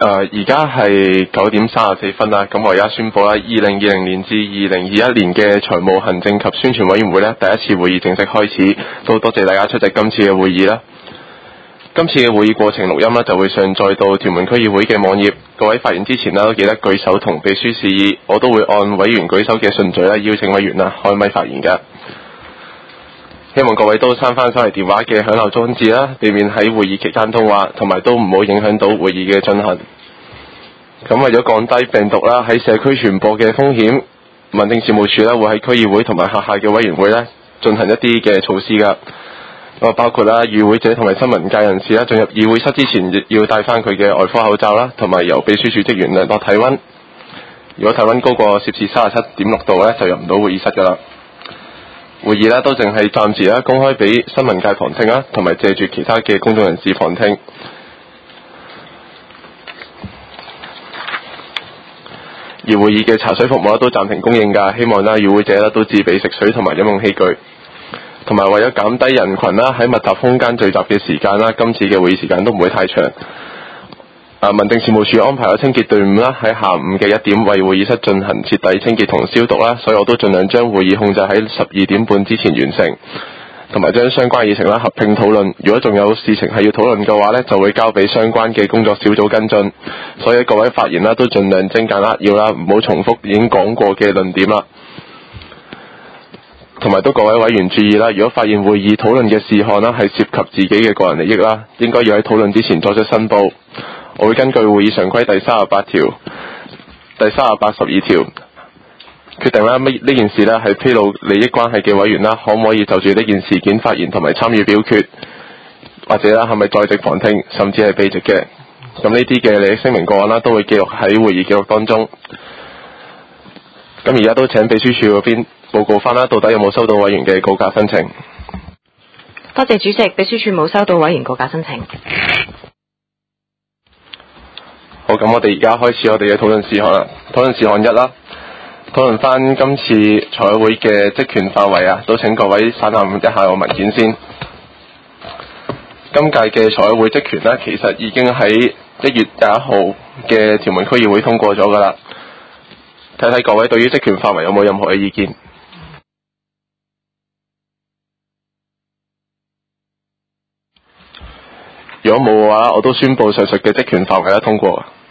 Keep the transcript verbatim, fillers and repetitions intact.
而家係九點三十四分啦，咁我而家宣布啦，二零二零年至二零二一年嘅財務行政及宣傳委員會呢，第一次會議正式開始，都多謝大家出席今次嘅會議啦。今次嘅會議過程錄音呢，就會上載到屯門區議會嘅網頁，各位發言之前呢，都記得舉手同秘書示意，我都會按委員舉手嘅順序咧邀請委員啦開咪發言嘅。希望各位都閂翻手提電話嘅響漏裝置啦，避免喺會議期間通話，同埋都唔好影響到會議嘅進行。咁為咗降低病毒啦喺社區傳播嘅風險，民政事務處咧會喺區議會同埋轄下嘅委員會咧進行一啲嘅措施噶。咁包括啦，與會者同埋新聞界人士啦進入議會室之前，亦要戴翻佢嘅外科口罩啦，同埋由秘書處職員量度體温。如果體温高過攝氏三十七點六度咧，就入唔到會議室噶啦。會議咧都淨係暫時啦公開俾新聞界旁聽啦，同埋借住其他嘅公眾人士旁聽。而會議嘅茶水服務咧都暫停供應㗎，希望啦與會者咧都自備食水同埋飲用器具。同埋為咗減低人群啦喺密集空間聚集嘅時間啦，今次嘅會議時間都唔會太長。啊，民政事務處安排咗清潔隊伍啦，喺下午嘅一點為會議室進行徹底清潔同消毒啦，所以我都盡量將會議控制喺十二點半之前完成，同埋將相關議程啦合併討論。如果仲有事情係要討論嘅話呢，就會交俾相關嘅工作小組跟進。所以各位發言啦都盡量精簡扼要啦，唔好重複已經講過嘅論點啦。同埋都各位委員注意啦，如果發現會議討論嘅事項啦係涉及自己嘅個人利益啦，應該要喺討論之前作出申報。我會根據會議常規第三十八條、第三十八十二條決定啦，呢呢件事呢係披露利益關係嘅委員啦，可唔可以就住呢件事件發言同埋參與表決，或者啦係咪在席旁聽，甚至係避席嘅。咁呢啲嘅利益聲明個案啦，都會記錄喺會議記錄當中。咁而家都請秘書處嗰邊報告翻啦，到底有冇收到委員嘅告假申請？ 多謝主席，秘書處冇收到委員告假申請。 好，咁我哋而家開始我哋嘅討論事項啦。討論事項一啦，討論翻今次財委會嘅職權範圍啊，都請各位稍覽一下個文件先。今屆嘅財委會職權呢，其實已經喺一月廿一號嘅屯門區議會通過咗噶啦。睇睇各位對於職權範圍有冇任何嘅意見？如果冇嘅話，我都宣布上述嘅職權範圍咧通過。